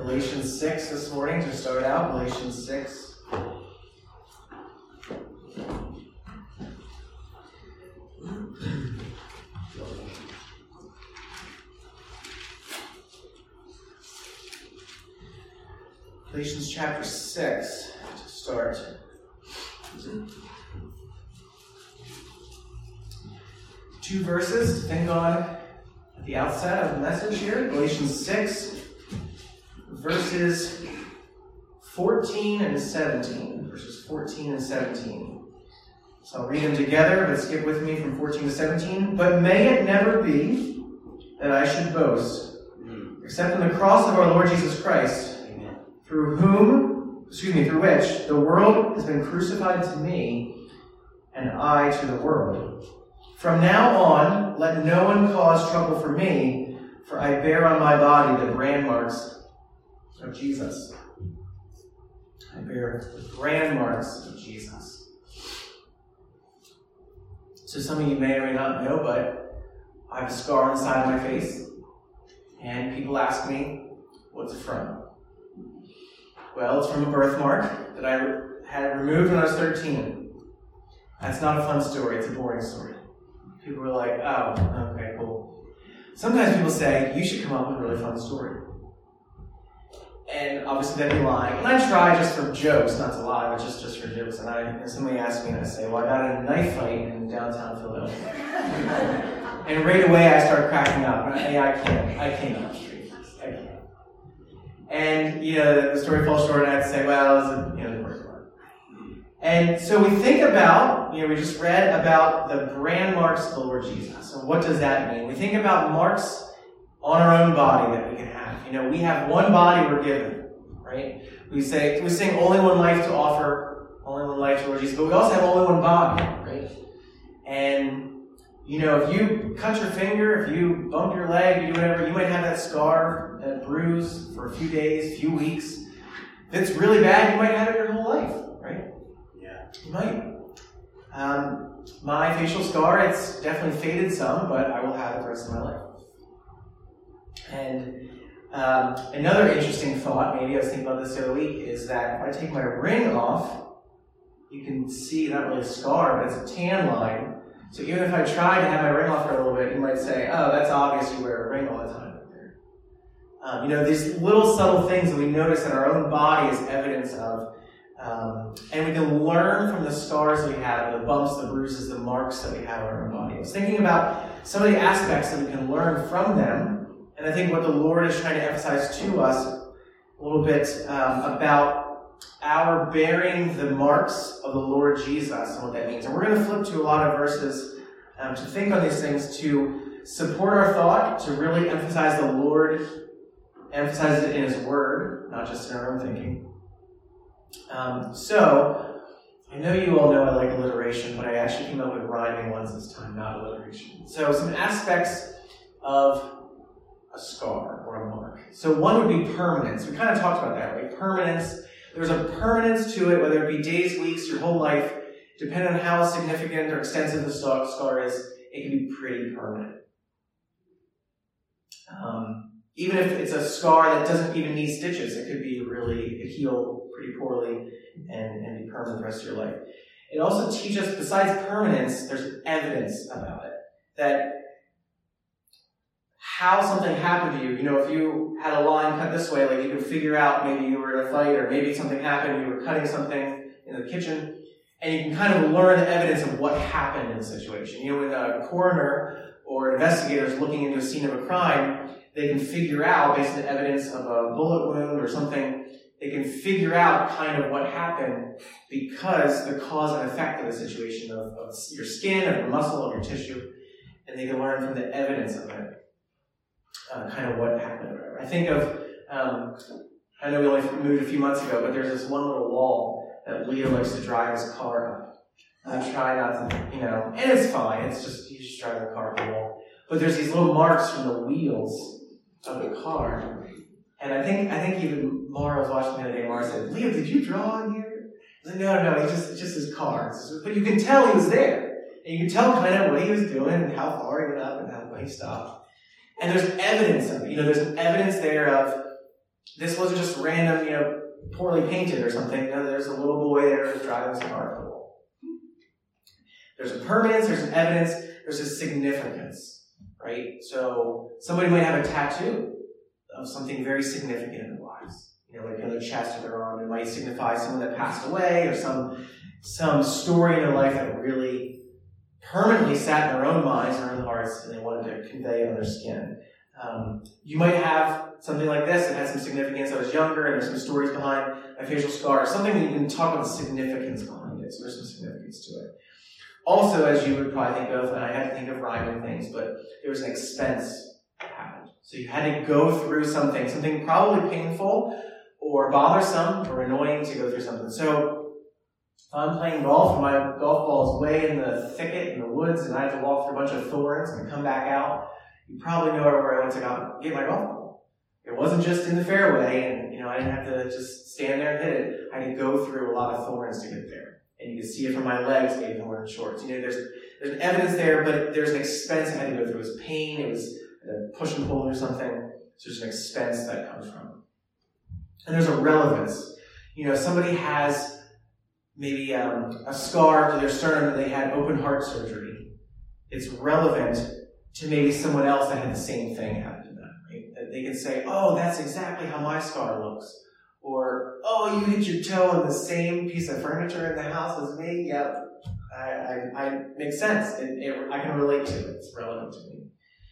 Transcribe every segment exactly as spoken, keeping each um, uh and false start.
Galatians six this morning to start out. Galatians six. Galatians chapter six to start. Two verses to think on at the outset of the message here. Galatians six, verses fourteen and seventeen. Verses fourteen and seventeen. So I'll read them together, but skip with me from fourteen to seventeen. But may it never be that I should boast, except in the cross of our Lord Jesus Christ, through whom, excuse me, through which the world has been crucified to me, and I to the world. From now on, let no one cause trouble for me, for I bear on my body the brand marks of Jesus. I bear the brand marks of Jesus. So some of you may or may not know, but I have a scar on the side of my face, and people ask me, what's it from? Well, it's from a birthmark that I had removed when I was thirteen. That's not a fun story, it's a boring story. People were like, oh, okay, cool. Sometimes people say, you should come up with a really fun story. And obviously they'd be lying. And I try just for jokes, not to lie, but just, just for jokes. And, I, and somebody asked me, and I say, well, I got in a knife fight in downtown Philadelphia. And right away I start cracking up. And I, I can't, I can't. I can't. And, you know, the story falls short, and I have to say, well, it was a, you know, the birthmark. And so we think about, you know, we just read about the brand marks of the Lord Jesus. So what does that mean? We think about marks on our own body that we can have. You know, we have one body we're given, right? We say, we sing only one life to offer, only one life to Lord Jesus, but we also have only one body, right? And, you know, if you cut your finger, if you bump your leg, you do whatever, you might have that scar, that bruise for a few days, a few weeks. If it's really bad, you might have it your whole life, right? You might. Um, my facial scar, it's definitely faded some, but I will have it the rest of my life. And um, another interesting thought, maybe I was thinking about this the other week, is that if I take my ring off, you can see, not really a scar, but it's a tan line. So even if I tried to have my ring off for a little bit, you might say, oh, that's obvious, you wear a ring all the time. Um, you know, these little subtle things that we notice in our own body is evidence of. Um, and we can learn from the scars that we have, the bumps, the bruises, the marks that we have on our body. I was thinking about some of the aspects that we can learn from them, and I think what the Lord is trying to emphasize to us a little bit um, about our bearing the marks of the Lord Jesus and what that means. And we're going to flip to a lot of verses um, to think on these things, to support our thought, to really emphasize the Lord, emphasize it in His Word, not just in our own thinking. Um, so, I know you all know I like alliteration, but I actually came up with rhyming ones this time, not alliteration. So, some aspects of a scar or a mark. So, one would be permanence. We kind of talked about that, right? Permanence. There's a permanence to it, whether it be days, weeks, your whole life. Depending on how significant or extensive the scar is, it can be pretty permanent. Um, even if it's a scar that doesn't even need stitches, it could be really, it could heal pretty poorly and, and be permanent the rest of your life. It also teaches us, besides permanence, there's evidence about it. That how something happened to you, you know, if you had a line cut this way, like you could figure out maybe you were in a fight, or maybe something happened, you were cutting something in the kitchen, and you can kind of learn the evidence of what happened in the situation. You know, when a coroner or investigator is looking into a scene of a crime, they can figure out, based on the evidence of a bullet wound or something, they can figure out kind of what happened because the cause and effect of the situation of, of your skin, of your muscle, of your tissue, and they can learn from the evidence of it, uh, kind of what happened. I think of, um, I know we only moved a few months ago, but there's this one little wall that Leo likes to drive his car up. I try not to, you know, and it's fine. It's just, you just drive the car up the wall. But there's these little marks from the wheels of the car. And I think I think even Mara was watching the other day. Mara said, Leo, did you draw on here? I was like, no, no, no, it's just, it's just his car. Just, but you can tell he was there. And you can tell kind of what he was doing and how far he went up and how he stopped. And there's evidence of it. You know, there's evidence there of this wasn't just random, you know, poorly painted or something. No, there's a little boy there who's driving his car up the wall. There's a permanence, there's an evidence, there's a significance, right? So somebody might have a tattoo of something very significant in their lives. You know, like on their chest or their arm. It might signify someone that passed away or some some story in their life that really permanently sat in their own minds or in their hearts and they wanted to convey it on their skin. Um, you might have something like this that has some significance. I was younger and there's some stories behind my facial scar. Something that you can talk about the significance behind it. So there's some significance to it. Also, as you would probably think of, and I had to think of rhyming things, but there was an expense that happened. So you had to go through something, something probably painful or bothersome or annoying to go through something. So if I'm playing golf and my golf ball is way in the thicket in the woods and I have to walk through a bunch of thorns and come back out, you probably know where I went to go get my golf ball. It wasn't just in the fairway and, you know, I didn't have to just stand there and hit it. I had to go through a lot of thorns to get there. And you can see it from my legs, maybe from wearing shorts. You know, there's there's an evidence there, but there's an expense I had to go through. It was pain, it was a push and pull or something. So there's an expense that comes from it. And there's a relevance. You know, somebody has maybe um, a scar to their sternum and they had open heart surgery. It's relevant to maybe someone else that had the same thing happen to them, right? That they can say, oh, that's exactly how my scar looks. Or, oh, you hit your toe on the same piece of furniture in the house as me? Yep. I, I, I makes sense. It, it, I can relate to it. It's relevant to me.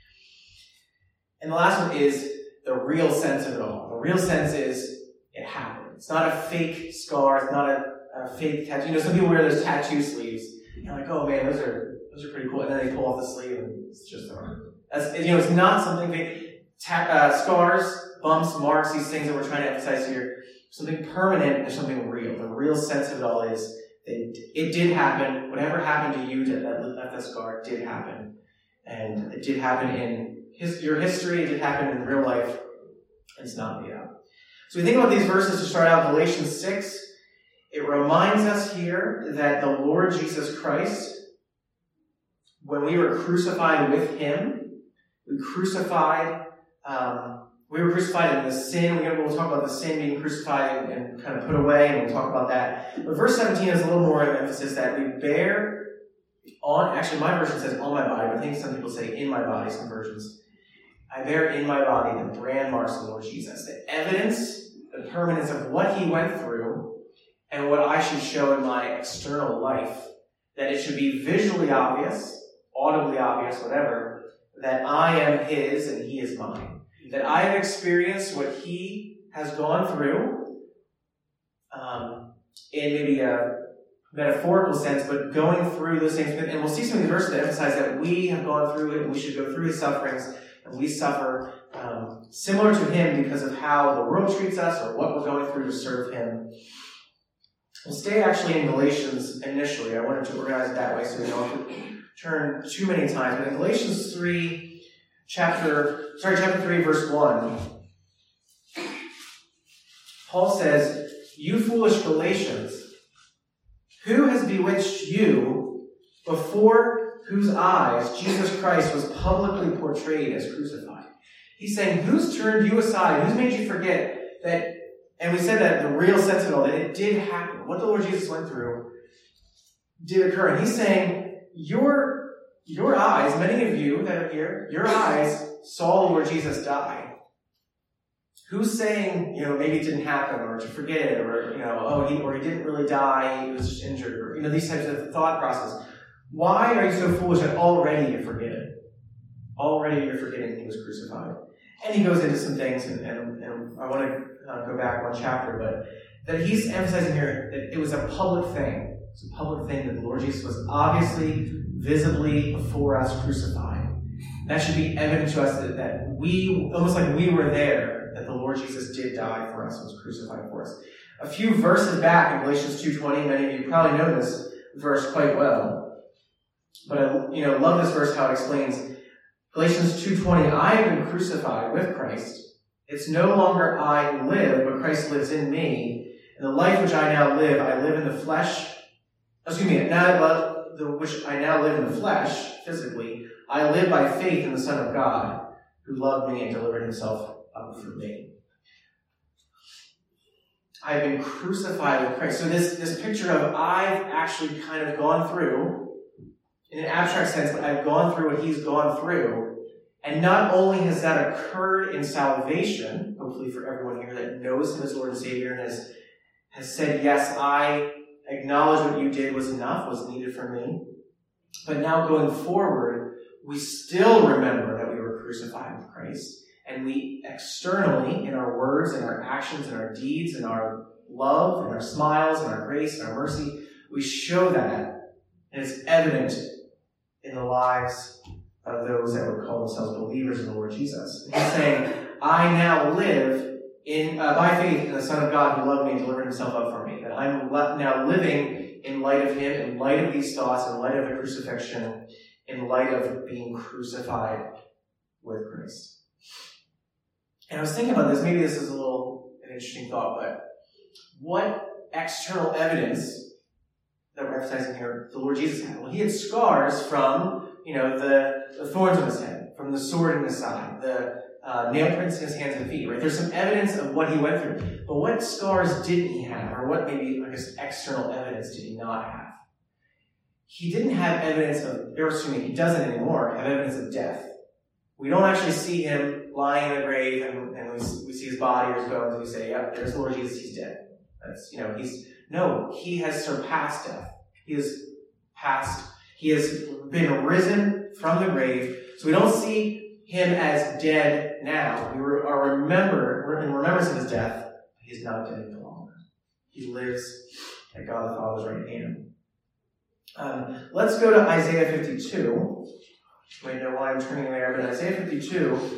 And the last one is the real sense of it all. The real sense is it happened. It's not a fake scar. It's not a, a fake tattoo. You know, some people wear those tattoo sleeves. And you're like, oh man, those are those are pretty cool. And then they pull off the sleeve and it's just a That's, you know, it's not something fake. Ta- uh, scars, bumps, marks, these things that we're trying to emphasize here. Something permanent and something real. The real sense of it all is that it did happen. Whatever happened to you that left that scar did happen. And it did happen in his, your history. It did happen in real life. It's not made up. So we think about these verses to start out. Galatians six. It reminds us here that the Lord Jesus Christ, when we were crucified with him, we crucified... Um, We were crucified in the sin. We'll talk about the sin being crucified and kind of put away, and we'll talk about that. But verse seventeen has a little more of emphasis that we bear on, actually my version says on my body, but I think some people say in my body, some versions. I bear in my body the brand marks of the Lord Jesus, the evidence, the permanence of what he went through and what I should show in my external life, that it should be visually obvious, audibly obvious, whatever, that I am his and he is mine. That I have experienced what he has gone through, um, in maybe a metaphorical sense, but going through those things. And we'll see some of these verses that emphasize that we have gone through it, and we should go through his sufferings, and we suffer um, similar to him because of how the world treats us or what we're going through to serve him. We'll stay actually in Galatians initially. I wanted to organize it that way so we don't have to turn too many times. But in Galatians three, Chapter, sorry, chapter three, verse one. Paul says, you foolish Galatians, who has bewitched you before whose eyes Jesus Christ was publicly portrayed as crucified? He's saying, who's turned you aside? Who's made you forget that, and we said that the real sense of it all, that it did happen. What the Lord Jesus went through did occur. And he's saying, your Your eyes, many of you that are here, your eyes saw Lord Jesus die. Who's saying, you know, maybe it didn't happen, or to forget it, or, you know, oh, he, or he didn't really die, he was just injured, or, you know, these types of thought process. Why are you so foolish that already you forget it? Already you're forgetting he was crucified. And he goes into some things, and, and, and I want to uh, go back one chapter, but that he's emphasizing here that it was a public thing. It's a public thing that the Lord Jesus was obviously, visibly before us crucified. That should be evident to us that, that we, almost like we were there, that the Lord Jesus did die for us, was crucified for us. A few verses back in Galatians two twenty, many of you probably know this verse quite well. But I you know, love this verse, how it explains Galatians two twenty, I have been crucified with Christ. It's no longer I who live, but Christ lives in me. And the life which I now live, I live in the flesh. Excuse me, now the which I now live in the flesh, physically, I live by faith in the Son of God, who loved me and delivered himself up for me. I've been crucified with Christ. So this, this picture of I've actually kind of gone through, in an abstract sense, but I've gone through what he's gone through. And not only has that occurred in salvation, hopefully for everyone here that knows him as Lord and Savior and has, has said, yes, I acknowledge what you did was enough, was needed for me. But now going forward, we still remember that we were crucified with Christ. And we externally, in our words, and our actions, and our deeds, and our love, and our smiles, and our grace, and our mercy, we show that. And it's evident in the lives of those that would call themselves believers in the Lord Jesus. And he's saying, I now live in uh, by faith in the Son of God who loved me and delivered himself up for me. That I'm le- now living in light of him, in light of these thoughts, in light of the crucifixion, in light of being crucified with Christ. And I was thinking about this, maybe this is a little an interesting thought, but what external evidence that we're emphasizing here the Lord Jesus had? Well, he had scars from, you know, the, the thorns on his head, from the sword in his side, the uh, nail prints in his hands and feet, right? There's some evidence of what he went through. But what scars didn't he have? Or what maybe, I guess, external evidence did he not have? He didn't have evidence of, or excuse me, he doesn't anymore have evidence of death. We don't actually see him lying in the grave and, and we, we see his body or his bones and we say, yep, there's the Lord Jesus, he's dead. That's, you know, he's, no, he has surpassed death. He has passed, he has been risen from the grave. So we don't see him as dead now. We re, are remember, we're in remembrance of his death. He is not dead any longer. He lives at God the Father's right hand. Um, let's go to Isaiah fifty-two. You might know why I'm turning there, but Isaiah fifty-two.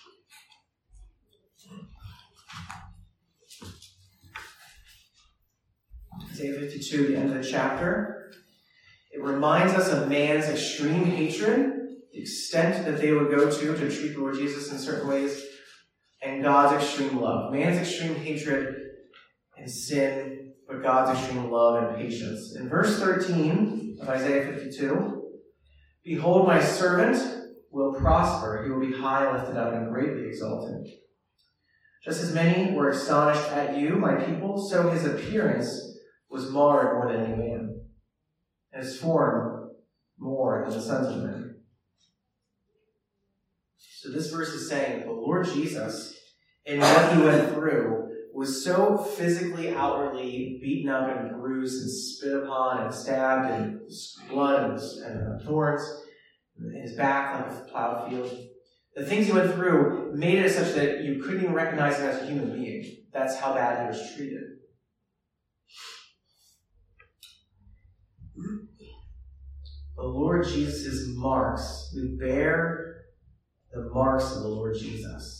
Isaiah fifty-two, the end of the chapter. It reminds us of man's extreme hatred, the extent that they would go to to treat the Lord Jesus in certain ways, and God's extreme love. Man's extreme hatred and sin, but God's extreme love and patience. In verse thirteen of Isaiah fifty-two, behold, my servant will prosper. He will be high and lifted up and greatly exalted. Just as many were astonished at you, my people, so his appearance was marred more than any man, and his form more than the sons of men. So this verse is saying the Lord Jesus, in what he went through, was so physically, outwardly beaten up and bruised and spit upon and stabbed and blood and, and thorns in his back like a plowed field. The things he went through made it such that you couldn't even recognize him as a human being. That's how bad he was treated. The Lord Jesus' marks, we bear the marks of the Lord Jesus.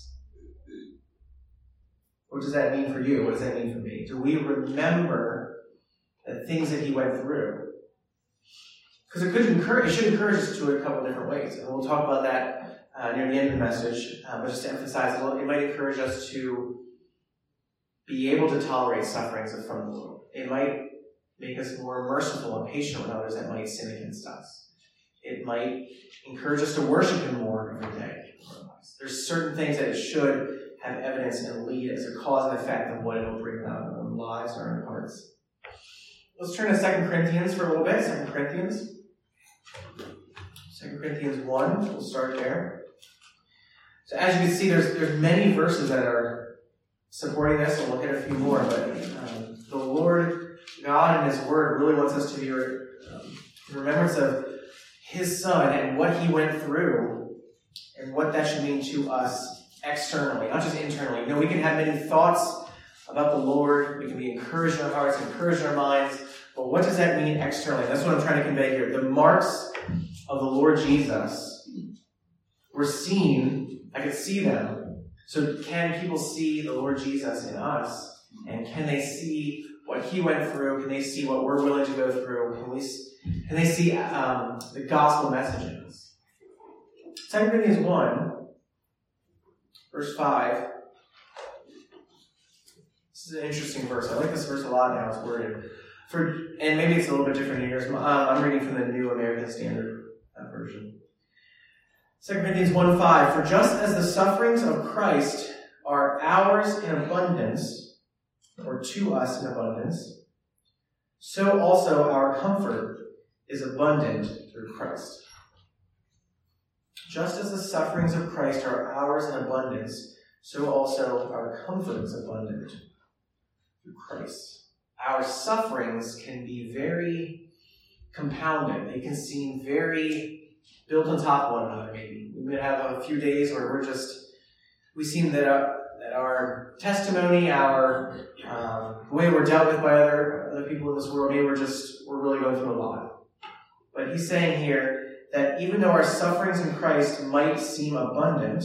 What does that mean for you? What does that mean for me? Do we remember the things that he went through? Because it could encourage, it should encourage us to a couple of different ways. And we'll talk about that uh, near the end of the message. Uh, but just to emphasize, it might encourage us to be able to tolerate sufferings from the Lord. It might make us more merciful and patient with others that might sin against us. It might encourage us to worship him more every day. There's certain things that it should have evidence and lead as a cause and effect of what it will bring about in our own lives or our own hearts. Let's turn to Second Corinthians for a little bit. Second Corinthians. Second Corinthians one. We'll start there. So as you can see, there's there's many verses that are supporting this. We'll look at a few more, but um, the Lord God and his word really wants us to be um, in remembrance of his son and what he went through and what that should mean to us externally, not just internally. You know, we can have many thoughts about the Lord. We can be encouraged in our hearts, encouraged in our minds. But what does that mean externally? That's what I'm trying to convey here. The marks of the Lord Jesus were seen. I could see them. So can people see the Lord Jesus in us? And can they see what he went through? Can they see what we're willing to go through? Can, we, can they see um, the gospel messages? Second Corinthians one, verse five. This is an interesting verse. I like this verse a lot now. It's worded. For, and maybe it's a little bit different in yours. Um, I'm reading from the New American Standard uh, Version. Second Corinthians one five. For just as the sufferings of Christ are ours in abundance, or or to us in abundance, so also our comfort is abundant through Christ. Just as the sufferings of Christ are ours in abundance, so also our comfort is abundant through Christ. Our sufferings can be very compounded. They can seem very built on top of one another, maybe. We might have a few days where we're just, we seem that our, that our testimony, our um, the way we're dealt with by other, other people in this world, maybe we're just, we're really going through a lot. But he's saying here that even though our sufferings in Christ might seem abundant,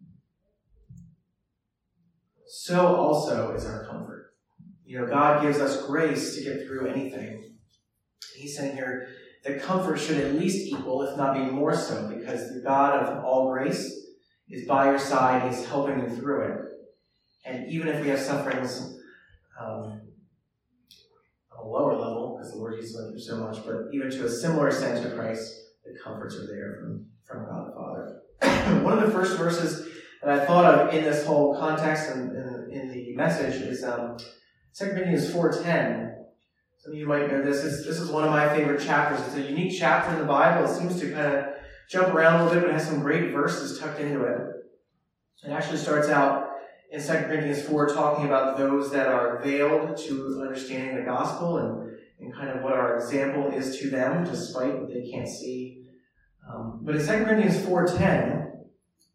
so also is our comfort. You know, God gives us grace to get through anything. He's saying here that comfort should at least equal, if not be more so, because the God of all grace is by your side. He's helping you through it. And even if we have sufferings um, on a lower level, because the Lord Jesus went through so much, but even to a similar extent to Christ, the comforts are there from, from God the Father. One of the first verses that I thought of in this whole context and in, in, in the message is um, Second Corinthians four ten. Some of you might know this. this. This is one of my favorite chapters. It's a unique chapter in the Bible. It seems to kind of jump around a little bit, but it has some great verses tucked into it. It actually starts out in Second Corinthians four talking about those that are veiled to understanding the gospel and and kind of what our example is to them, despite what they can't see. Um, but in Second Corinthians four ten,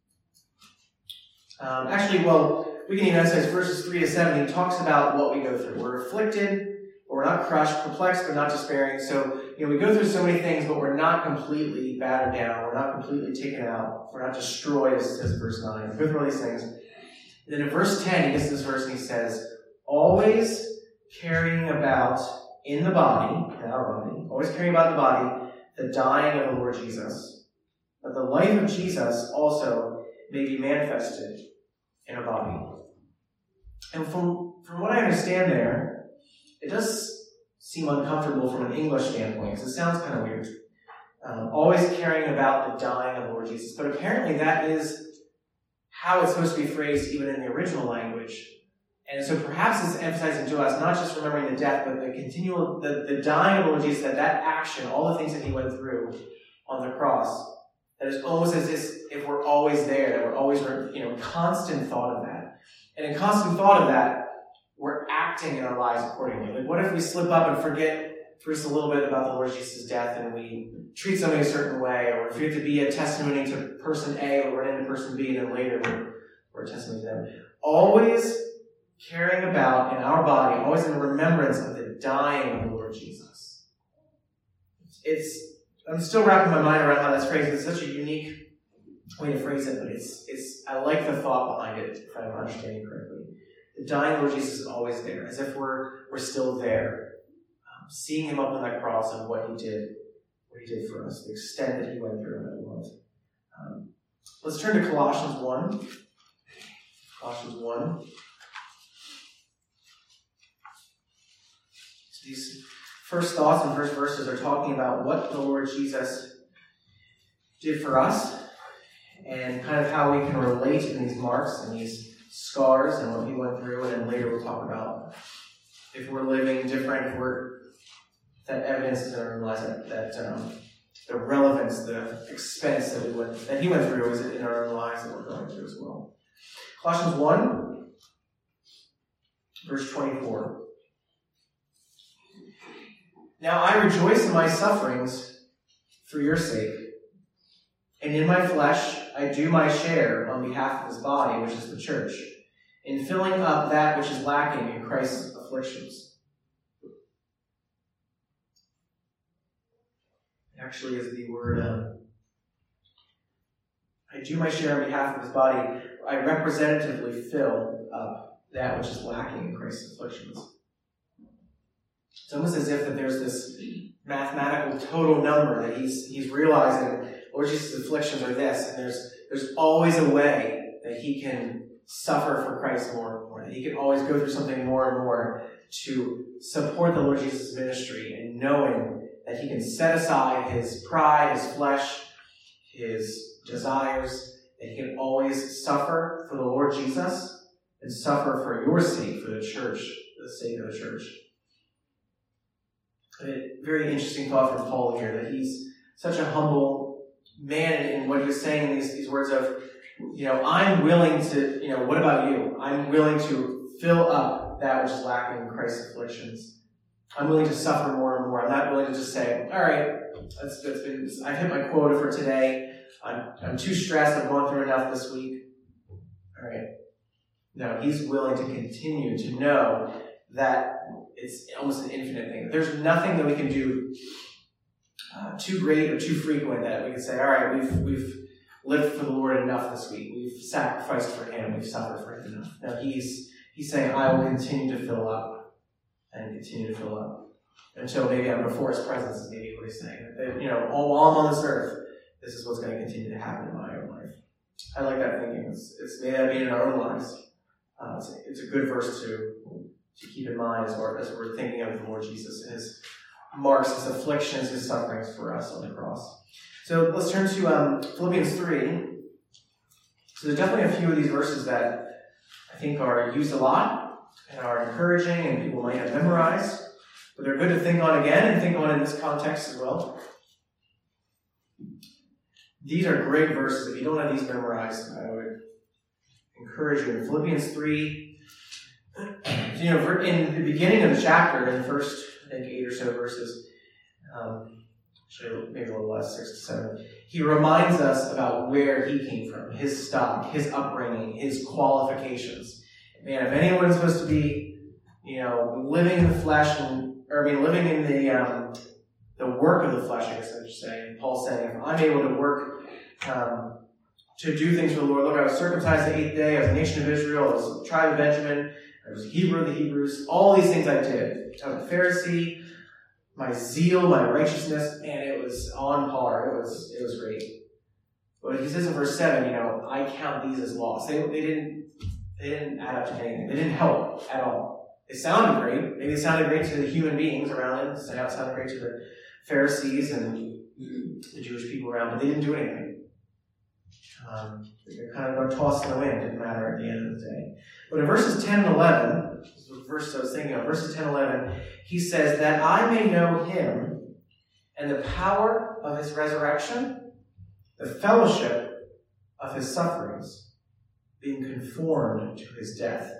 um, actually, well, we can even emphasize verses three to seven, he talks about what we go through. We're afflicted, but we're not crushed, perplexed, but not despairing. So, you know, we go through so many things, but we're not completely battered down. We're not completely taken out. We're not destroyed, as it says in verse nine. We go through all these things. And then in verse ten, he gets to this verse and he says, always carrying about in the body, in our body, always carrying about in the body, the dying of the Lord Jesus, that the life of Jesus also may be manifested in a body. And from, from what I understand there, it does seem uncomfortable from an English standpoint, because it sounds kind of weird. Um, always carrying about the dying of the Lord Jesus. But apparently that is how it's supposed to be phrased even in the original language. And so perhaps it's emphasizing to us not just remembering the death, but the continual, the, the dying of the Lord Jesus, that that action, all the things that he went through on the cross, that is almost as if we're always there, that we're always, you know, constant thought of that. And in constant thought of that, we're acting in our lives accordingly. Like, what if we slip up and forget for just a little bit about the Lord Jesus' death and we treat somebody a certain way, or if we have to be a testimony to person A, or run into person B, and then later we're, we're a testimony to them. Always carrying about in our body, always in remembrance of the dying of the Lord Jesus. It's, I'm still wrapping my mind around how that's phrased. It's such a unique way to phrase it, but it's, it's, I like the thought behind it, if I'm understanding correctly. The dying Lord Jesus is always there, as if we're, we're still there, um, seeing him up on that cross and what he did, what he did for us, the extent that he went through in that world. Um, let's turn to Colossians one. Colossians one. These first thoughts and first verses are talking about what the Lord Jesus did for us and kind of how we can relate in these marks and these scars and what he went through. And then later we'll talk about if we're living different, if we're, that evidence is in our lives, that, that um, the relevance, the expense that we went, that he went through is in our own lives that we're going through as well. Colossians one, verse twenty-four. Now I rejoice in my sufferings for your sake, and in my flesh I do my share on behalf of his body, which is the church, in filling up that which is lacking in Christ's afflictions. Actually, is the word, um, I do my share on behalf of his body. I representatively fill up that which is lacking in Christ's afflictions. It's almost as if that there's this mathematical total number that he's he's realizing, Lord Jesus' afflictions are this, and there's there's always a way that he can suffer for Christ more and more, that he can always go through something more and more to support the Lord Jesus' ministry, and knowing that he can set aside his pride, his flesh, his desires, that he can always suffer for the Lord Jesus and suffer for your sake, for the church, the sake of the church. A very interesting thought from Paul here, that he's such a humble man in what he was saying in these, these words of, you know, I'm willing to, you know, what about you? I'm willing to fill up that which is lacking in Christ's afflictions. I'm willing to suffer more and more. I'm not willing to just say, all right, that's, that's been, I've hit my quota for today. I'm, I'm too stressed. I've gone through enough this week. All right. No, he's willing to continue to know that it's almost an infinite thing. There's nothing that we can do uh, too great or too frequent that we can say, all right, we've we've lived for the Lord enough this week. We've sacrificed for Him. We've suffered for Him enough. Now he's he's saying, I will continue to fill up and continue to fill up until maybe I'm before His presence. Is maybe what he's saying. That, you know, all while I'm on this earth, this is what's going to continue to happen in my own life. I like that thinking. It's, it's may that be in our own lives. Uh, it's, it's a good verse to to keep in mind as we're, as we're thinking of the Lord Jesus and His marks, His afflictions, His sufferings for us on the cross. So let's turn to um, Philippians three. So there's definitely a few of these verses that I think are used a lot and are encouraging and people might have memorized, but they're good to think on again and think on in this context as well. These are great verses. If you don't have these memorized, I would encourage you. In Philippians three, you know, in the beginning of the chapter, in the first, I think, eight or so verses, um, actually maybe a little less, six to seven, he reminds us about where he came from, his stock, his upbringing, his qualifications. Man, if anyone's supposed to be, you know, living in the flesh, and, or I mean, living in the um, the work of the flesh, I guess I should say, and Paul's saying, if I'm able to work um, to do things for the Lord, look, I was circumcised the eighth day, I was a nation of Israel, I was a tribe of Benjamin, I was a Hebrew of the Hebrews, all these things I did. I was a Pharisee, my zeal, my righteousness, man, it was on par. It was it was great. But he says in verse seven, you know, I count these as loss. They, they didn't they didn't add up to anything. They didn't help at all. It sounded great. Maybe it sounded great to the human beings around him. It sounded great to the Pharisees and the Jewish people around, but they didn't do anything. Um, they're kind of tossed in the wind. It didn't matter at the end of the day. But in verses ten and eleven, this is the verse I was thinking of, verses ten and eleven, he says, that I may know Him and the power of His resurrection, the fellowship of His sufferings, being conformed to His death,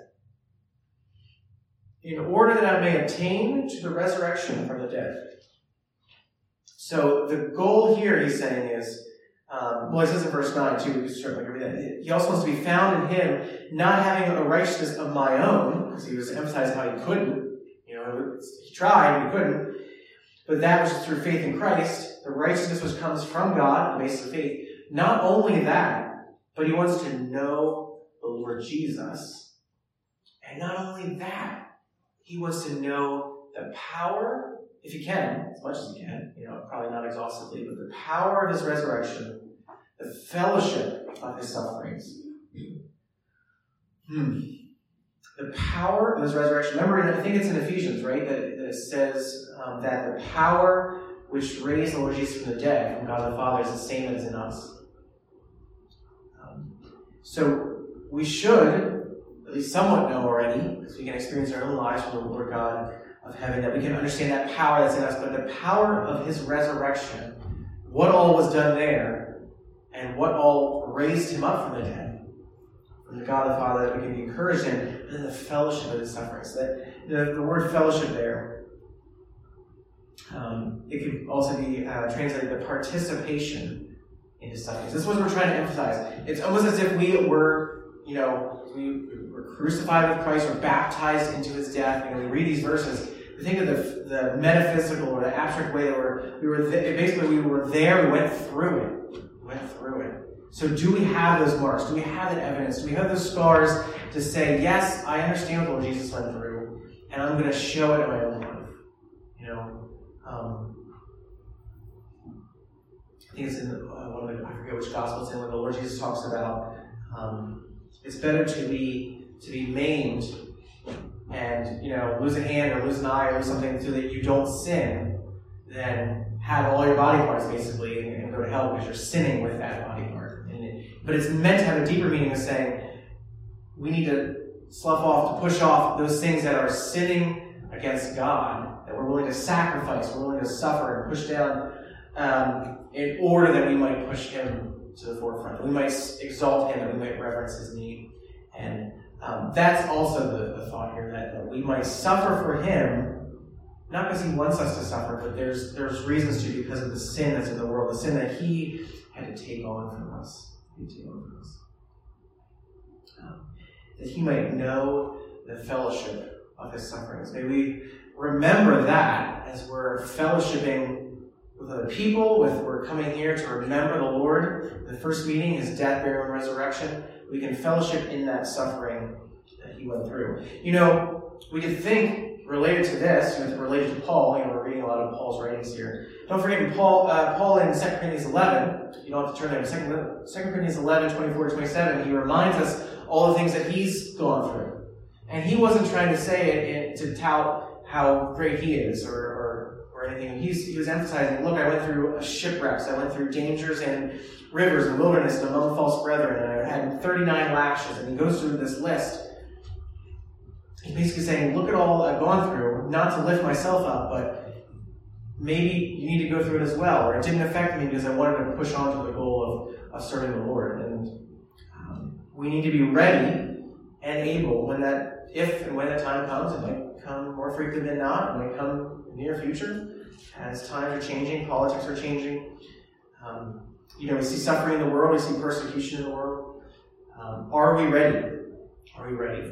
in order that I may attain to the resurrection from the dead. So the goal here, he's saying, is, um, well, he says in verse nine, too, we can certainly agree with that. He also wants to be found in Him, not having a righteousness of my own, because he was emphasizing how he couldn't. You know, he tried, he couldn't. But that was through faith in Christ. The righteousness which comes from God, on the basis of faith. Not only that, but he wants to know the Lord Jesus. And not only that, he wants to know the power, if he can, as much as he can, you know, probably not exhaustively, but the power of His resurrection, the fellowship of His sufferings. Hmm. The power of His resurrection. Remember, I think it's in Ephesians, right, that, that it says um, that the power which raised the Lord Jesus from the dead, from God the Father, is the same as in us. Um, so we should, at least somewhat know already, because we can experience our own lives from the Lord God of heaven, that we can understand that power that's in us, but the power of His resurrection, what all was done there, and what all raised Him up from the dead, from the God the Father, that we can be encouraged in, and then the fellowship of His sufferings. That the, the word fellowship there, um, it could also be uh, translated the participation in His sufferings. This is what we're trying to emphasize. It's almost as if we were, you know, we were crucified with Christ, we're baptized into His death. You know, we read these verses, we think of the, the metaphysical or the abstract way that we're, we were th- basically we were there, we went through it. We went through it. So do we have those marks? Do we have that evidence? Do we have those scars to say, yes, I understand what Lord Jesus went through, and I'm going to show it in my own life? You know, um, I think it's in the, uh, one of the, I forget which gospel it's in, where the Lord Jesus talks about um, it's better to be to be maimed and, you know, lose a hand or lose an eye or lose something so that you don't sin than have all your body parts basically and, and go to hell because you're sinning with that body part. And it, but it's meant to have a deeper meaning of saying we need to slough off, to push off those things that are sinning against God, that we're willing to sacrifice, we're willing to suffer and push down um, in order that we might push him to the forefront, that we might exalt him, that we might reverence his name. And um, that's also the, the thought here, that, that we might suffer for him, not because he wants us to suffer, but there's there's reasons to, because of the sin that's in the world, the sin that he had to take on from us. He had to take on from us. Um, that he might know the fellowship of his sufferings. May we remember that as we're fellowshipping with other people, with we're coming here to remember the Lord, the first meeting, his death, burial, and resurrection. We can fellowship in that suffering that he went through. You know, we could think, related to this, you know, related to Paul, you know, we're reading a lot of Paul's writings here. Don't forget, in Paul, uh, Paul in Second Corinthians eleven, you don't have to turn there, Second Corinthians eleven, twenty-four to twenty-seven, he reminds us all the things that he's gone through. And he wasn't trying to say it to tout how great he is or, or, or anything. He's, he was emphasizing, look, I went through shipwrecks, I went through dangers and rivers and wilderness and among false brethren, and I had thirty-nine lashes. And he goes through this list. He's basically saying, look at all I've gone through, not to lift myself up, but maybe you need to go through it as well. Or it didn't affect me because I wanted to push on to the goal of, of serving the Lord. And um, we need to be ready and able when that, if and when that time comes. It might come more frequent than not. It might come in the near future as times are changing, politics are changing. Um, you know, we see suffering in the world, we see persecution in the world. Um, are we ready? Are we ready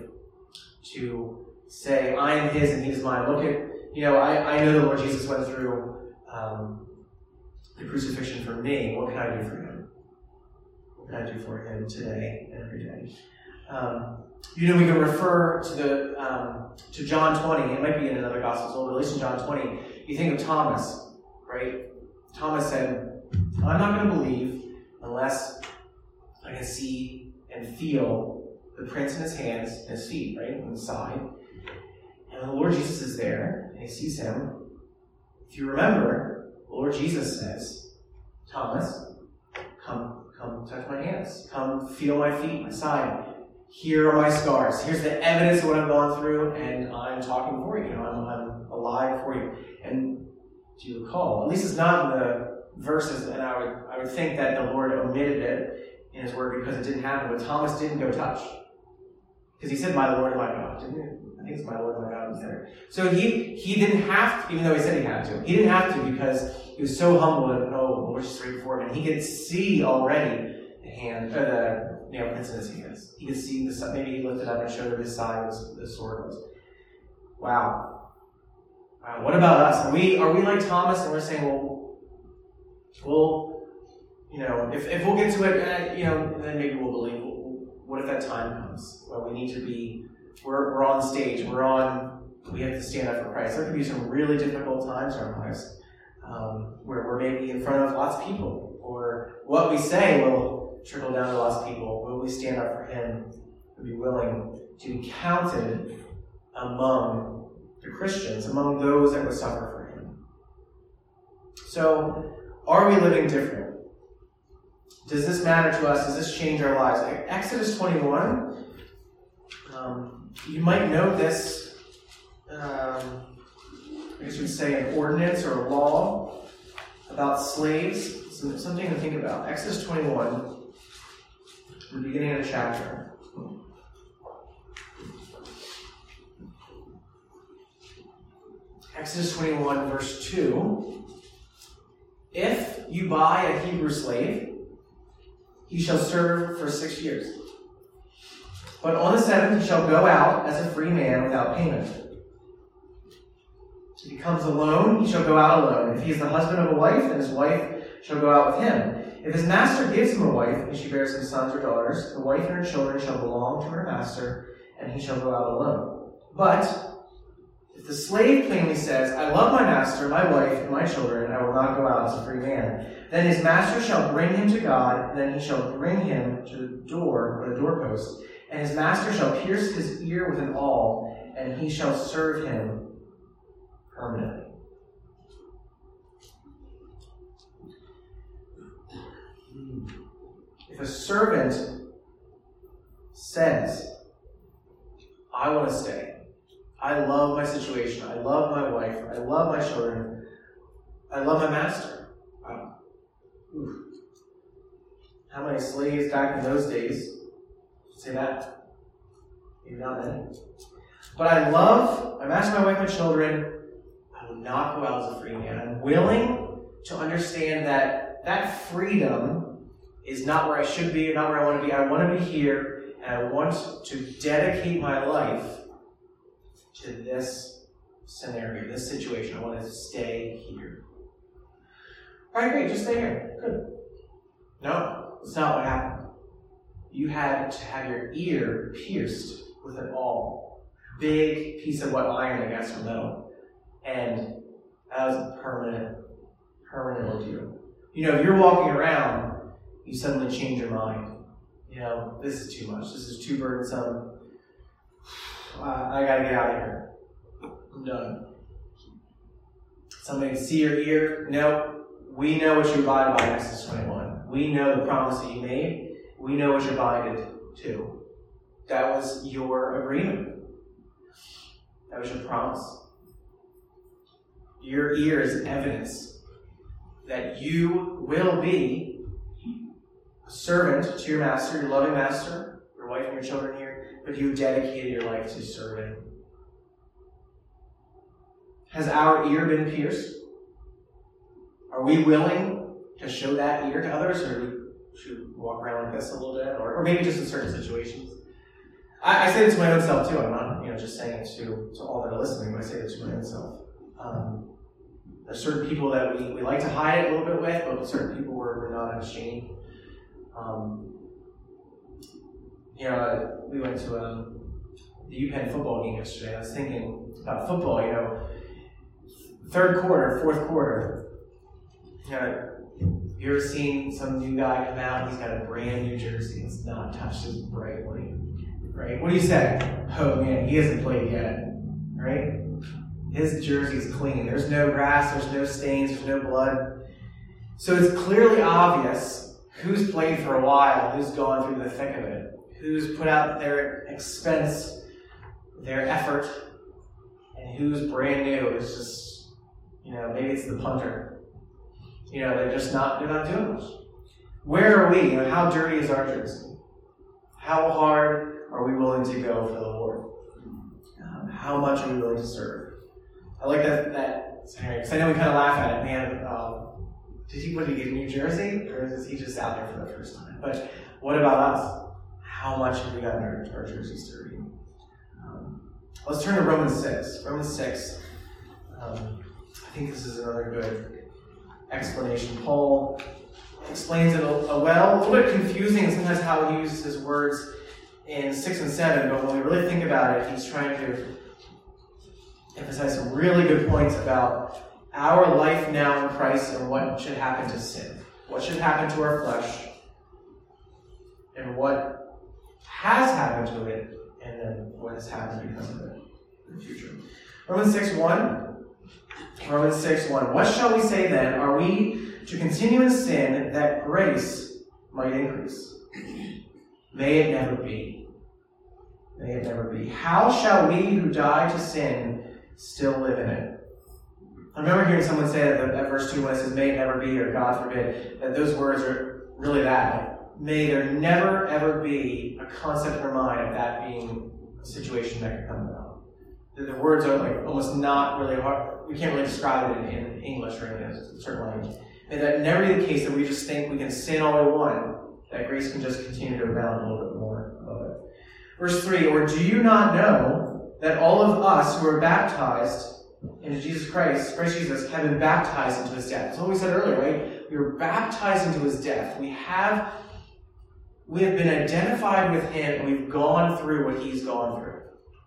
to say, I am his and he is mine? Look at, you know, I, I know the Lord Jesus went through um, the crucifixion for me. What can I do for him? What can I do for him today and every day? Um, you know, we can refer to the um, to John twenty. It might be in another gospel as well, but at least in John twenty, you think of Thomas, right? Thomas said, I'm not going to believe unless I can see and feel the prints in his hands and his feet, right, on the side. And the Lord Jesus is there, and he sees him. If you remember, the Lord Jesus says, Thomas, come, come touch my hands. Come feel my feet, my side. Here are my scars. Here's the evidence of what I've gone through, and I'm talking for you. You know, I'm, I'm alive for you. And do you recall? At least it's not in the verses, and I would I would think that the Lord omitted it in his word because it didn't happen, but Thomas didn't go touch. Because he said, my Lord and my God, didn't he? I think it's my Lord and my God was there. So he he didn't have to, even though he said he had to. He didn't have to because he was so humble and, oh, the Lord's straight before him. And he could see already the hand, or the you know, prints in his hands. He could see the, maybe he lifted up and showed him his side was the sword was. Wow. Wow. What about us? Are we are we like Thomas and we're saying, well, we'll, you know, if, if we'll get to it, uh, you know, then maybe we'll believe. What if that time comes? Well, we need to be, we're, we're on stage, we're on, we have to stand up for Christ. There could be some really difficult times in our lives um, where we're maybe in front of lots of people, or what we say will trickle down to lots of people. Will we stand up for him and be willing to be counted among the Christians, among those that would suffer for him? So, are we living different? Does this matter to us? Does this change our lives? Exodus twenty-one, um, you might know this, um, I guess you'd say an ordinance or a law about slaves. Something to think about. Exodus twenty-one, the beginning of the chapter. Exodus twenty-one, verse two. If you buy a Hebrew slave, he shall serve for six years. But on the seventh he shall go out as a free man without payment. If he comes alone, he shall go out alone. If he is the husband of a wife, then his wife shall go out with him. If his master gives him a wife, and she bears him sons or daughters, the wife and her children shall belong to her master, and he shall go out alone. But if the slave plainly says, I love my master, my wife, and my children, I will not go out as a free man, then his master shall bring him to God, and then he shall bring him to the door, or the doorpost, and his master shall pierce his ear with an awl, and he shall serve him permanently. If a servant says, I want to stay. I love my situation. I love my wife. I love my children. I love my master. Wow. Oof. How many slaves back in those days say that? Maybe not many. But I love my master, my wife, my children. I will not go out as a free man. I'm willing to understand that that freedom is not where I should be, not where I want to be. I want to be here, and I want to dedicate my life to this scenario, this situation. I want to stay here. All right, great, just stay here. Good. No, that's not what happened. You had to have your ear pierced with an awl. Big piece of what iron, I guess, or metal. And that was a permanent, permanent ordeal. You know, if you're walking around, you suddenly change your mind. You know, this is too much. This is too burdensome. Uh, I gotta get out of here. I'm done. Somebody see your ear? No. We know what you abide by, Exodus twenty-one. We know the promise that you made. We know what you abided to. That was your agreement. That was your promise. Your ear is evidence that you will be a servant to your master, your loving master, your wife and your children here, but you dedicated your life to serving. Has our ear been pierced? Are we willing to show that ear to others, or should we walk around like this a little bit, or, or maybe just in certain situations? I, I say this to my own self too. I'm not, you know, just saying it to, to all that are listening, but I say it to my own self. Um, there's certain people that we, we like to hide it a little bit with, but certain people we're, we're not ashamed. Um, you know, we went to um, the UPenn football game yesterday. I was thinking about football, you know, third quarter, fourth quarter. You know, you ever seen some new guy come out, he's got a brand new jersey, it's not touched as brightly, right? What do you say? Oh man, he hasn't played yet, right? His jersey's clean. There's no grass, there's no stains, there's no blood. So it's clearly obvious who's played for a while, who's gone through the thick of it, who's put out their expense, their effort, and who's brand new. It's just, you know, maybe it's the punter. You know, they're just not, they're not doing much. Where are we? You know, how dirty is our jersey? How hard are we willing to go for the Lord? Um, how much are we willing to serve? I like that, that because I know we kind of laugh at it, man. Um, did he, what did he get, New Jersey? Or is he just out there for the first time? But what about us? How much have we gotten our, our jerseys dirty? Um, let's turn to Romans six. Romans six. Um, I think this is another good explanation. Paul explains it a, a well, a little bit confusing sometimes how he uses his words in six and seven, but when we really think about it, he's trying to emphasize some really good points about our life now in Christ and what should happen to sin, what should happen to our flesh, and what has happened to it, and then what has happened because of it in the future. Romans six one. Romans six one. What shall we say then? Are we to continue in sin that grace might increase? May it never be. May it never be. How shall we who die to sin still live in it? I remember hearing someone say that at verse two when it says, may it never be, or God forbid, that those words are really that. May there never, ever be a concept in our mind of that being a situation that could come about. The, the words are like almost not really hard. We can't really describe it in, in English or in a certain language. May that never be the case that we just think we can sin all we want, that grace can just continue to abound a little bit more above it. Verse three, or do you not know that all of us who are baptized into Jesus Christ, Christ Jesus, have been baptized into his death? That's what we said earlier, right? We were baptized into his death. We have, we have been identified with him, and we've gone through what he's gone through.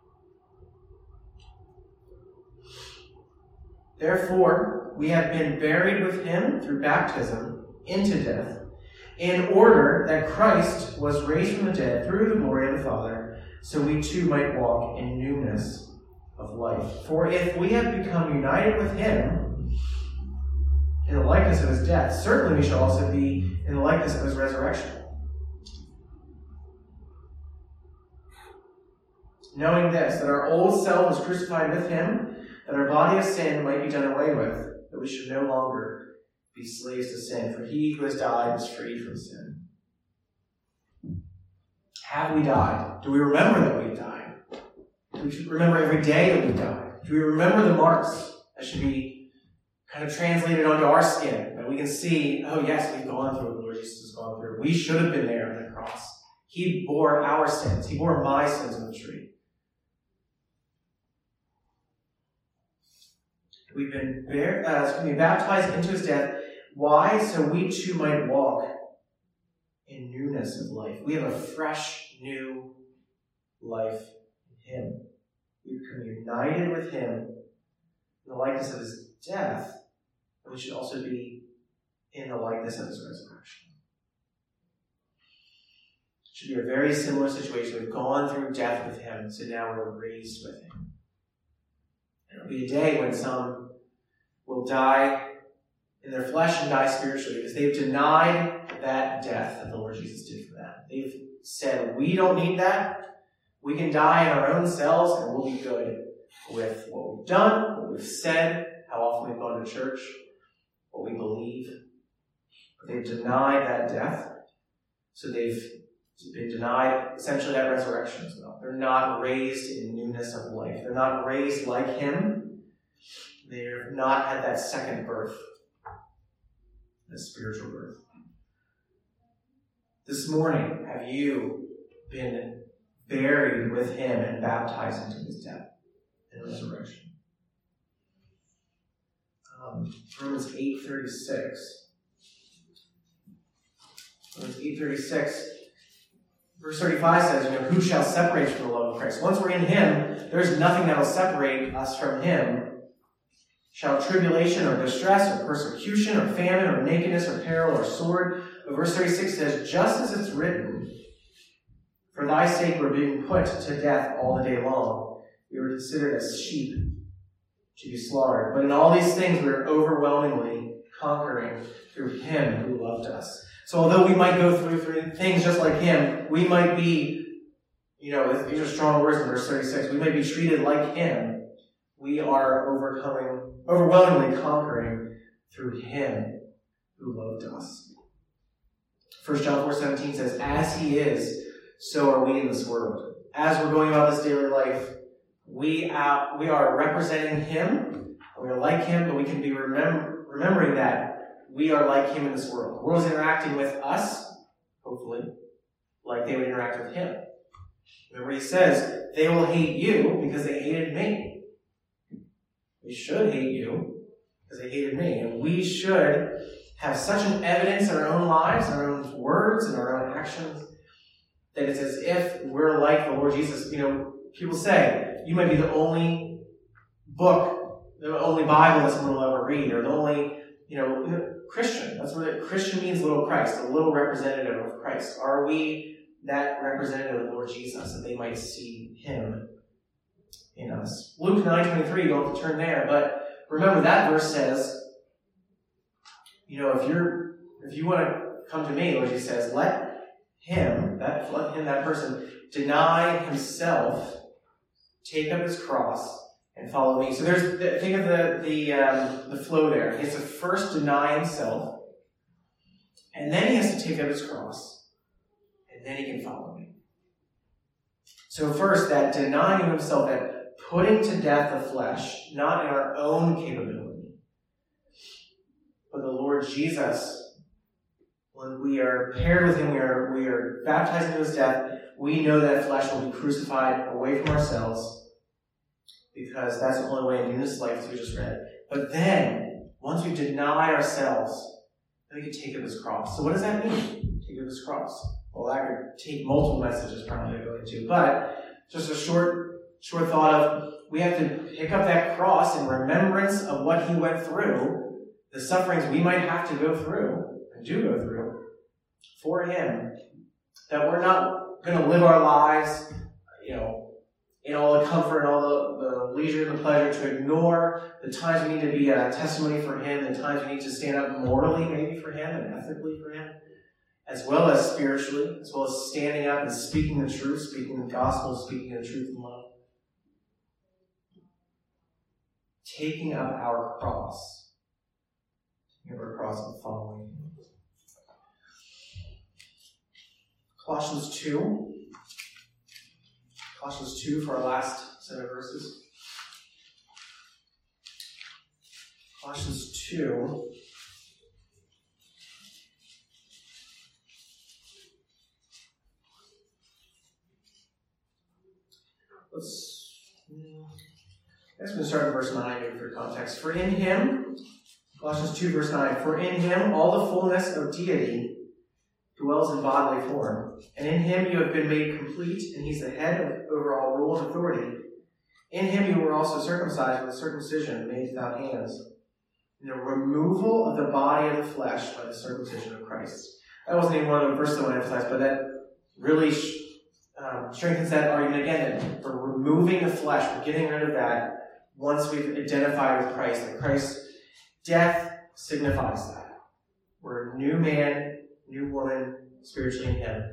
Therefore, we have been buried with him through baptism into death, in order that Christ was raised from the dead through the glory of the Father, so we too might walk in newness of life. For if we have become united with him in the likeness of his death, certainly we shall also be in the likeness of his resurrection. knowing this, that our old self was crucified with him, that our body of sin might be done away with, that we should no longer be slaves to sin, for he who has died is freed from sin. Have we died? Do we remember that we died? Do we remember every day that we died? Do we remember the marks that should be kind of translated onto our skin, that we can see, oh yes, we've gone through what the Lord Jesus has gone through. We should have been there on the cross. He bore our sins. He bore my sins on the tree. We've been bear, uh, we baptized into his death. Why? So we too might walk in newness of life. We have a fresh, new life in him. We become united with him in the likeness of his death, and we should also be in the likeness of his resurrection. It should be a very similar situation. We've gone through death with him, so now we're raised with him. And it'll be a day when some will die in their flesh and die spiritually because they've denied that death that the Lord Jesus did for them. They've said, we don't need that. We can die in our own selves and we'll be good with what we've done, what we've said, how often we've gone to church, what we believe. But they've denied that death, so they've been denied essentially that resurrection as well. They're not raised in newness of life. They're not raised like him. They've not had that second birth, the spiritual birth. This morning, have you been buried with him and baptized into his death and resurrection? Um, Romans eight thirty-six. Romans eight thirty-six, verse thirty-five says, you know, who shall separate us from the love of Christ? Once we're in him, there's nothing that will separate us from him. Shall tribulation or distress or persecution or famine or nakedness or peril or sword? But verse thirty-six says, just as it's written, for thy sake we're being put to death all the day long. We were considered as sheep to be slaughtered. But in all these things we are overwhelmingly conquering through him who loved us. So although we might go through, through things just like him, we might be, you know, these are strong words in verse thirty-six, we might be treated like him. We are overcoming, overwhelmingly conquering through him who loved us. First John four seventeen says, as he is, so are we in this world. As we're going about this daily life, we are, we are representing him, we are like him, but we can be remember, remembering that we are like him in this world. The world is interacting with us, hopefully, like they would interact with him. Remember, he says, they will hate you because they hated me. They should hate you because they hated me. And we should have such an evidence in our own lives, in our own words, and our own actions, that it's as if we're like the Lord Jesus. You know, people say, you might be the only book, the only Bible that someone will ever read, or the only, you know, Christian. That's what it, Christian means, little Christ, a little representative of Christ. Are we that representative of the Lord Jesus, that they might see him in us? Luke nine twenty-three, you don't have to turn there, but remember that verse says, you know, if you're, if you want to come to me, Lord Jesus says, let him, that, let him, that person, deny himself, take up his cross, and follow me. So there's, think of the the um, the flow there. He has to first deny himself, and then he has to take up his cross, and then he can follow me. So first, that denying himself, that putting to death the flesh, not in our own capability, but the Lord Jesus, when we are paired with him, we are, we are baptized into his death, we know that flesh will be crucified away from ourselves, because that's the only way in newness of life, as we just read. But then, once we deny ourselves, then we can take up his cross. So what does that mean, take up his cross? Well, that could take multiple messages probably to go into, but just a short, short thought of, we have to pick up that cross in remembrance of what he went through, the sufferings we might have to go through, and do go through, for him, that we're not going to live our lives, you know, in all the comfort and all the, the leisure and the pleasure, to ignore the times we need to be a testimony for him, the times we need to stand up morally maybe for him and ethically for him, as well as spiritually, as well as standing up and speaking the truth, speaking the gospel, speaking the truth in love. Taking up our cross. Taking up our cross and following him. Colossians two. Colossians two for our last set of verses. Colossians two. Let's, I guess we're going to start in verse nine maybe for context. For in him, Colossians two verse nine, for in him all the fullness of deity dwells in bodily form, and in him you have been made complete, and he's the head of, over all rule and authority. In him you were also circumcised with a circumcision made without hands, in the removal of the body of the flesh by the circumcision of Christ. That wasn't even one of the verses I want to emphasize, but that really sh- um, strengthens that argument again, that for removing the flesh, we're getting rid of that once we've identified with Christ, that Christ's death signifies that. We're a new man, new woman, spiritually in him.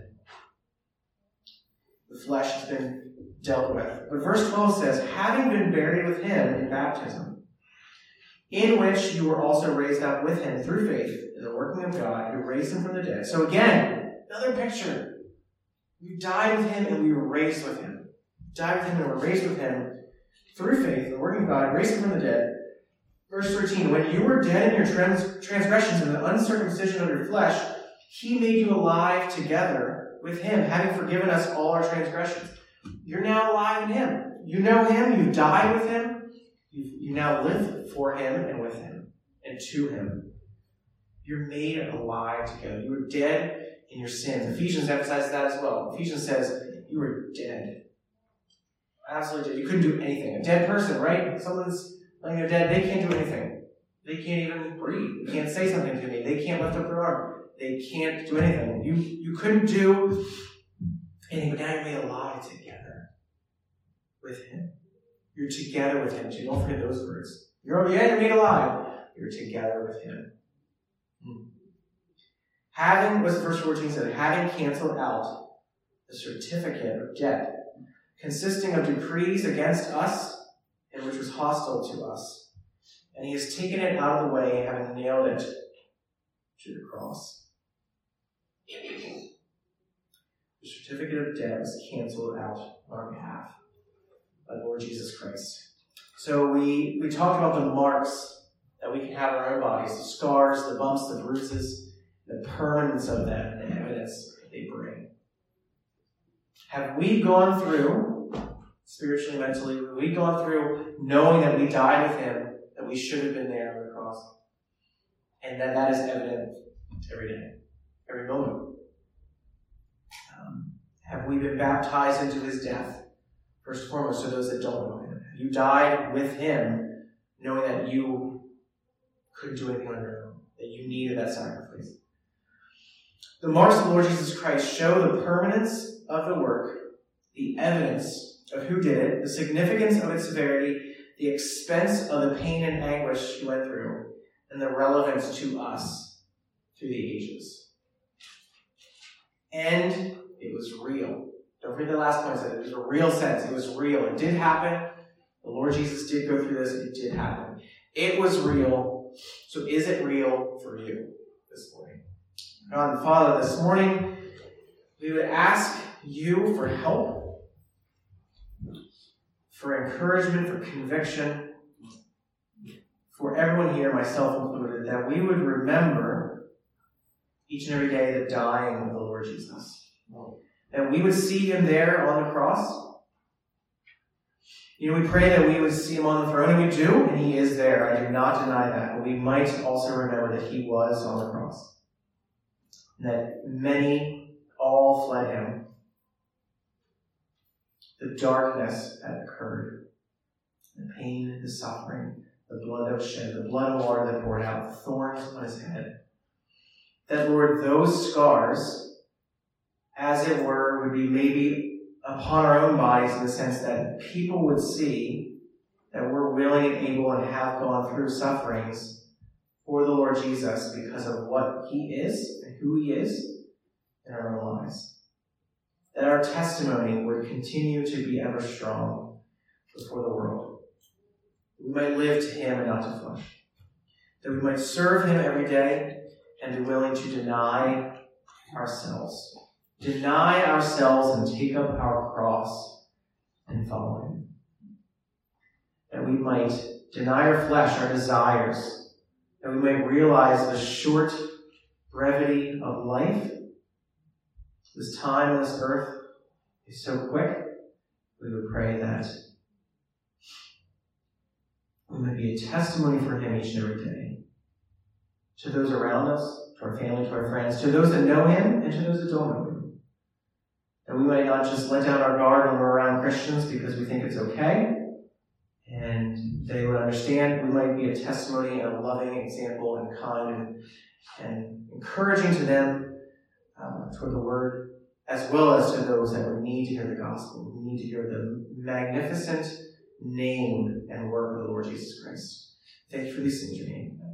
The flesh has been dealt with. But verse twelve says, having been buried with him in baptism, in which you were also raised up with him through faith in the working of God, who raised him from the dead. So again, another picture. We died with him and we were raised with him. Died with him and were raised with him through faith in the working of God, raised him from the dead. Verse thirteen, when you were dead in your trans- transgressions and the uncircumcision of your flesh, he made you alive together with him, having forgiven us all our transgressions. You're now alive in him. You know him, you died with him, you, you now live for him and with him and to him. You're made alive together. You were dead in your sins. Ephesians emphasizes that as well. Ephesians says you were dead. Absolutely dead. You couldn't do anything. A dead person, right? Someone's laying there dead, they can't do anything. They can't even breathe. They can't say something to me. They can't lift up their arm. They can't do anything. You, you couldn't do anything, but now you're made alive together with him. You're together with him. So don't forget those words. You're, yeah, you're made alive. You're together with him. Hmm. Having, what's verse fourteen said, having canceled out the certificate of debt consisting of decrees against us and which was hostile to us. And he has taken it out of the way, having nailed it to the cross. The certificate of debt was canceled out on our behalf by the Lord Jesus Christ. So we, we talked about the marks that we can have on our own bodies, the scars, the bumps, the bruises, the permanence of them, and the evidence that they bring. Have we gone through, spiritually, mentally, have we gone through knowing that we died with him, that we should have been there on the cross, and that that is evident every day, every moment? Um, have we been baptized into his death? First and foremost, to those that don't know him. Have you died with him, knowing that you couldn't do anything on your own, that you needed that sacrifice? The marks of the Lord Jesus Christ show the permanence of the work, the evidence of who did it, the significance of its severity, the expense of the pain and anguish he went through, and the relevance to us through the ages. And it was real. Don't forget the last point I said. It was a real sense. It was real. It did happen. The Lord Jesus did go through this. It did happen. It was real. So is it real for you this morning? God and Father, this morning we would ask you for help, for encouragement, for conviction, for everyone here, myself included, that we would remember each and every day the dying of the Lord Jesus. That we would see him there on the cross. You know, we pray that we would see him on the throne, and we do, and he is there. I do not deny that. But we might also remember that he was on the cross. And that many, all fled him. The darkness that occurred, the pain, the suffering, the blood that was shed, the blood and water that poured out, the thorns on his head. That, Lord, those scars, as it were, would be maybe upon our own bodies in the sense that people would see that we're willing and able and have gone through sufferings for the Lord Jesus because of what he is and who he is in our own lives. That our testimony would continue to be ever strong before the world. We might live to him and not to flesh. That we might serve him every day and be willing to deny ourselves. Deny ourselves and take up our cross and follow him. That we might deny our flesh, our desires. That we might realize the short brevity of life. This time on this earth is so quick. We would pray that we might be a testimony for him each and every day. To those around us, to our family, to our friends, to those that know him, and to those that don't know him. That we might not just let down our guard when we're around Christians because we think it's okay, and they would understand. We might be a testimony and a loving example and kind and, and encouraging to them uh, toward the word, as well as to those that would need to hear the gospel, who need to hear the magnificent name and work of the Lord Jesus Christ. Thank you for these things in your name.